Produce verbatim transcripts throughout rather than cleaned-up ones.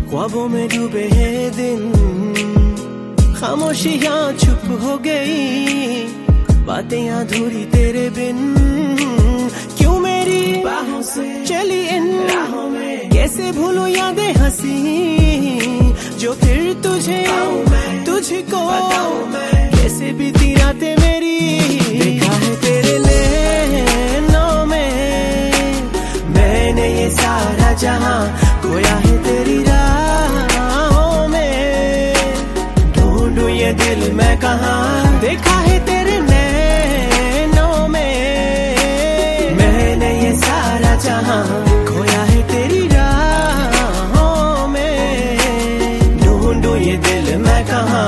ख्वाबों में डूबे हैं दिन, खामोशियां चुप हो गई, बातें अधूरी तेरे बिन। क्यों मेरी बाहों से चली इन राहों में, कैसे भूलूं यादें हंसी जो फिर तुझे तुझको कैसे बीती रातें मेरी। देखा है तेरे नैनों में मैंने ये सारा जहां, खोया है तेरी राहों में, ढूंढूं ये दिल मैं कहां। देखा है तेरे नैनों में मैंने ये सारा जहां, खोया है तेरी राहों में, ढूंढूं ये दिल मैं कहां।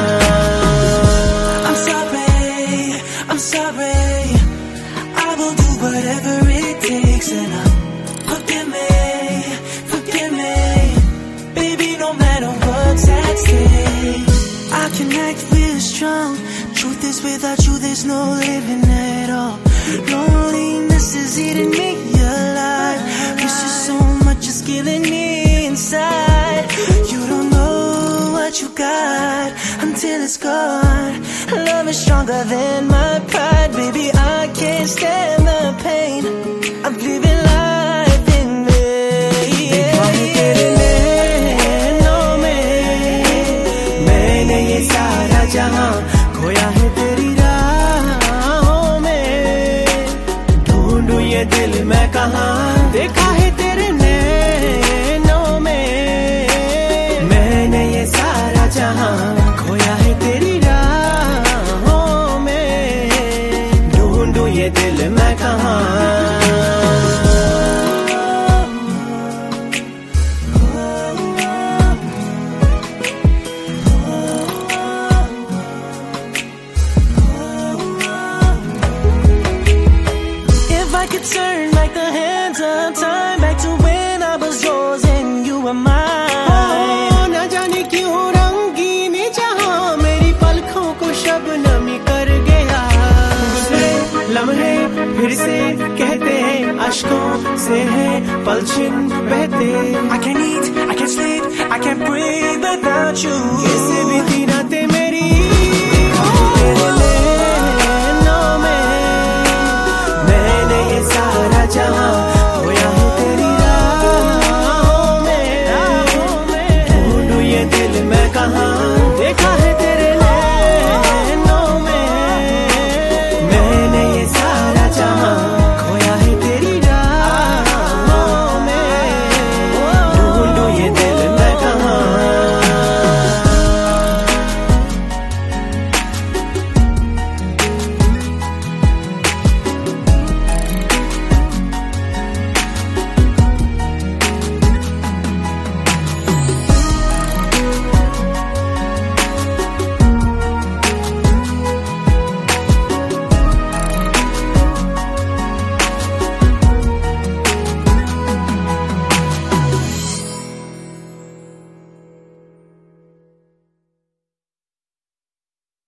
I'm sorry, I'm sorry, I will do whatever it takes and I forgive me, forgive me, baby, no matter what's at stake. I can act real strong, truth is without you there's no living at all. Loneliness is eating me alive, this is so much is killing me inside. You don't know what you got until it's gone. Love is stronger than my pride, baby, I can't stand the pain, I'm living life in vain. देखा है तेरे नैनों में मैंने ये सारा जहां, खोया है तेरी राहों में, ढूंढूं ये दिल मैं कहां। देखा है तेरे नैनों में मैंने ये सारा जहां, खोया है तेरी राहों में, ढूंढूं ये दिल मैं कहां। I could turn back the hands of time, back to when I was yours and you were mine. Oh, ना जाने क्यों रंगीन जहां मेरी पलकों को शबनमी कर गया। गुज़रे लम्हे फिर से कहते हैं, अश्कों से है पलछिन बहते। I can't eat, I can't sleep, I can't breathe without you.